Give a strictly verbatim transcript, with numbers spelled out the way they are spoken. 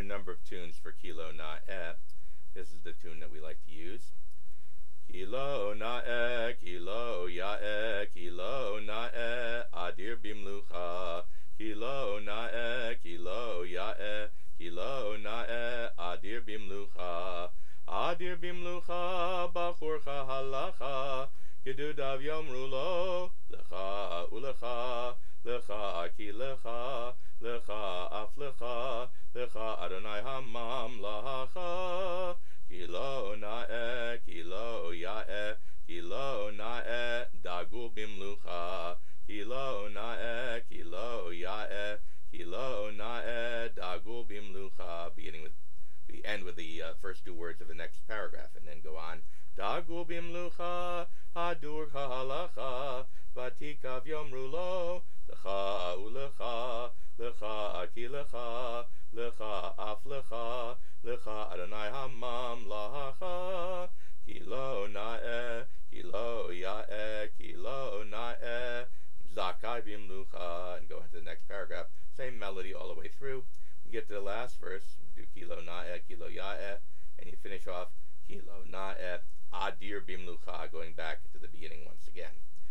number of tunes for Kilo Na'eh. This is the tune that we like to use. Kilo Na'eh, Kilo Ya'eh, Kilo Na'eh, Adir Bimlucha. Kilo Na'eh, Kilo Ya'eh, Kilo Na'eh, Adir Bimlucha. Adir Bimlucha, Bachurcha Halacha, Kedudav Yomrulo, Lecha Ulecha, Lecha Ki Lecha, Lecha Af Lecha, Lecha Adonai Hamam Lacha. Kilo Na'eh, Kilo Ya'eh, Kilo Na'eh, Dagul Bimlucha. Kilo Na'eh, Kilo Ya'eh, Kilo Na'eh, Dagul Bimlucha. Beginning with, we end with the uh, first two words of the next paragraph, and then go on. Dagul Bimlucha, Hadur Halacha, Vatikav Yomrulo, Lecha Ulecha, Lecha Aki Lecha, Lecha Af Lecha, Lecha Adonai Hamam Lacha. Kilo Na'eh, Kilo Ya'eh, Kilo Na'eh, Zakai Bimlucha, and go into the next paragraph. Same melody all the way through. We get to the last verse, we do Kilo Na'eh, Kilo Ya'eh, and you finish off Kilo Na'eh, Adir Bimlucha, going back to the beginning once again.